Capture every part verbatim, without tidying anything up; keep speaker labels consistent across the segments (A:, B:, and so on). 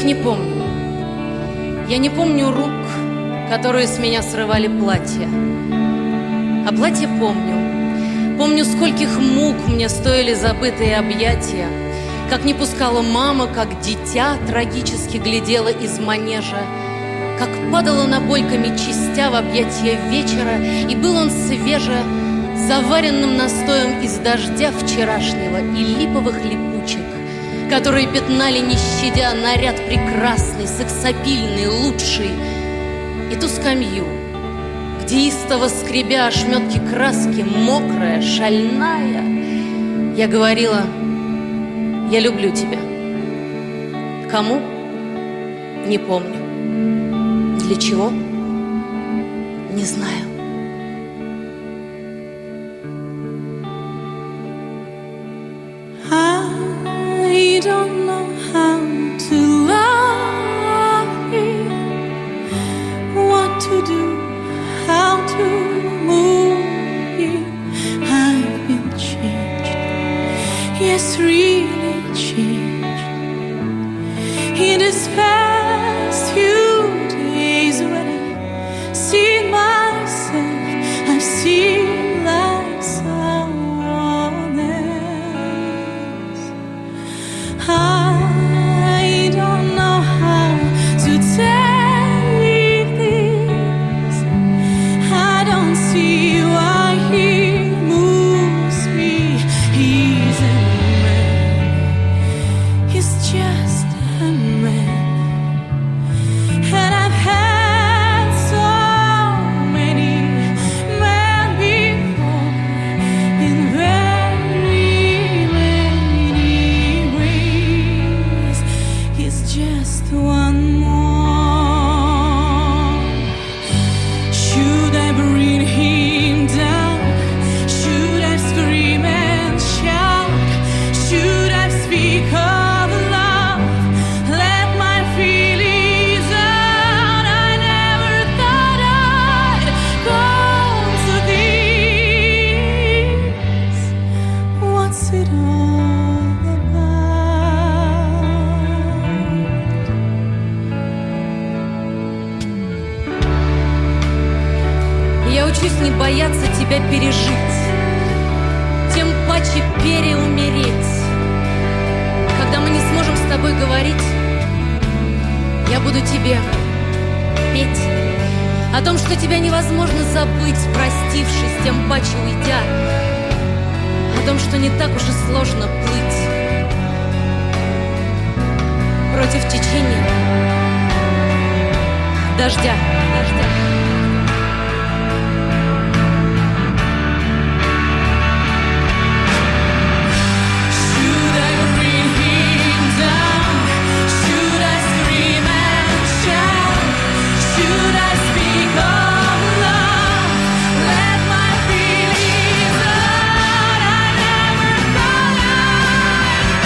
A: не помню. Я не помню рук, которые с меня срывали платье. А платье помню. Помню, скольких мук мне стоили забытые объятия. Как не пускала мама, как дитя трагически глядела из манежа. Как падала набойками частя в объятия вечера, и был он свеже заваренным настоем из дождя вчерашнего и липовых липучек, которые пятнали, не щадя, наряд прекрасный, сексапильный, лучший. И ту скамью, где истово скребя ошметки краски, мокрая, шальная, я говорила: я люблю тебя. Кому? Не помню. Для чего? Не знаю.
B: I don't know how to love you, what to do, how to move you. I've been changed, yes, really changed. In this past few days when I see myself, I see like someone else. I don't know how to tell you this. I don't see why he moves me. He's a man, he's just a man. And I've had so many men before in very many ways. He's just one more. Should I bring him down? Should I scream and shout? Should I speak of love? Let my feelings out. I never thought I'd come to this. What's it all about?
A: Я учусь не бояться тебя пережить, тем паче переумереть. Когда мы не сможем с тобой говорить, я буду тебе петь о том, что тебя невозможно забыть, простившись, тем паче уйдя. О том, что не так уж и сложно плыть против течения дождя, дождя.
B: Should I bring him down? Should I scream and shout? Should I speak of love? Let my feelings out. I never thought I'd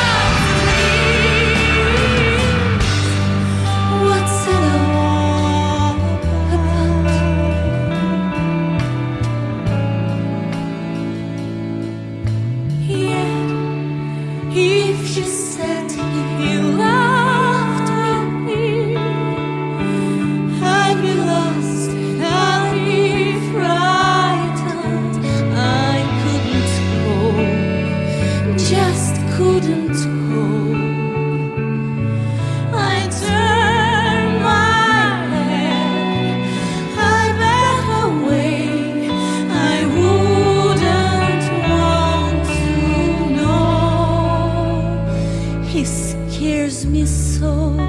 B: come to this. What's it all about? Yet, if you said he loved me, I'd be lost and I'd be frightened. I couldn't cope, just couldn't cope. I turned my head, I backed away. I wouldn't want to know. He scares me so.